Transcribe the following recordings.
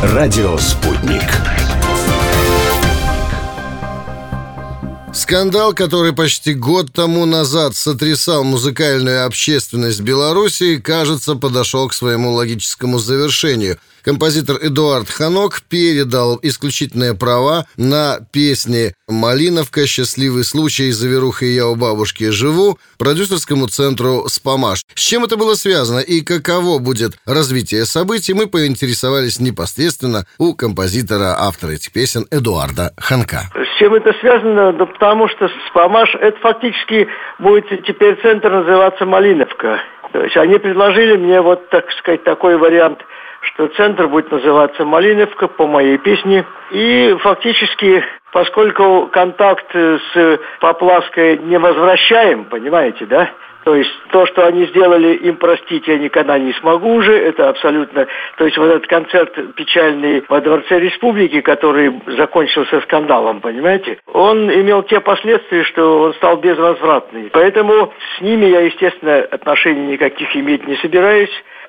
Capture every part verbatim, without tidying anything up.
Радио «Спутник». Скандал, который почти год тому назад сотрясал музыкальную общественность Беларуси, кажется, подошел к своему логическому завершению. Композитор Эдуард Ханок передал исключительные права на песни «Малиновка», «Счастливый случай», «Завируха и я у бабушки живу» продюсерскому центру «Спамаш». С чем это было связано и каково будет развитие событий, мы поинтересовались непосредственно у композитора, автора этих песен Эдуарда Ханка. С чем это связано? Да потому что «Спамаш» — это фактически будет теперь центр называться «Малиновка». То есть они предложили мне вот, так сказать, такой вариант, что центр будет называться «Малиновка» по моей песне. И фактически, поскольку контакт с Поплавской не возвращаем, понимаете, да? То есть то, что они сделали, им простить я никогда не смогу уже, это абсолютно... То есть вот этот концерт печальный во Дворце Республики, который закончился скандалом, понимаете, он имел те последствия, что он стал безвозвратный. Поэтому с ними я, естественно, отношений никаких иметь не собираюсь.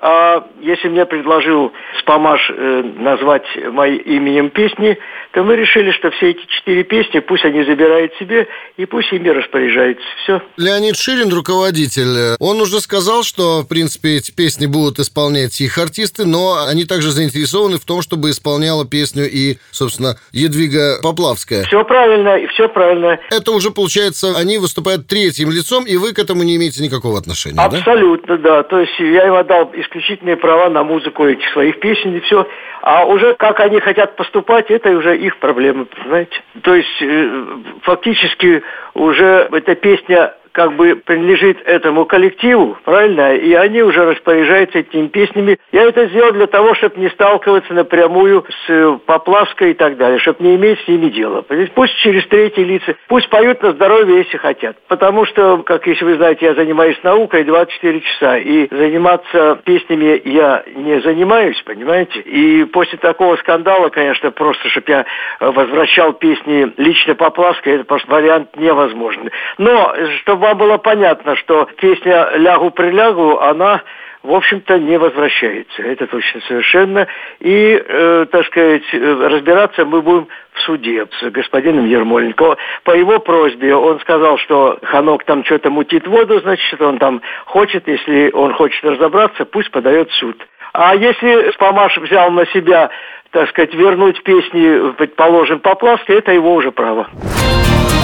А если мне предложил Спамаш э, назвать моим именем песни, то мы решили, что все эти четыре песни пусть они забирают себе и пусть ими распоряжаются. Все. Леонид Ширин, руководитель, он уже сказал, что, в принципе, эти песни будут исполнять их артисты, но они также заинтересованы в том, чтобы исполняла песню и, собственно, Едвига Поплавская. Все правильно, все правильно. Это уже, получается, они выступают третьим лицом, и вы к этому не имеете никакого отношения, абсолютно, да? да. То есть я им отдал исключительные права на музыку этих своих песен и все. А уже как они хотят поступать, это уже их проблема, понимаете? То есть э, фактически уже эта песня как бы принадлежит этому коллективу, правильно? И они уже распоряжаются этими песнями. Я это сделал для того, чтобы не сталкиваться напрямую с Поплавской и так далее, чтобы не иметь с ними дела. Пусть через третьи лица, пусть поют на здоровье, если хотят. Потому что, как если вы знаете, я занимаюсь наукой двадцать четыре часа, и заниматься песнями я не занимаюсь, понимаете? И после такого скандала, конечно, просто, чтобы я возвращал песни лично Поплавской, это просто вариант невозможный. Но, чтобы вам было понятно, что песня «Лягу-прилягу», она, в общем-то, не возвращается. Это точно совершенно. И, э, так сказать, разбираться мы будем в суде с господином Ермоленко. По его просьбе он сказал, что Ханок там что-то мутит воду, значит, что он там хочет, если он хочет разобраться, пусть подает в суд. А если Спамаш взял на себя, так сказать, вернуть песни, предположим, Поплавской, это его уже право.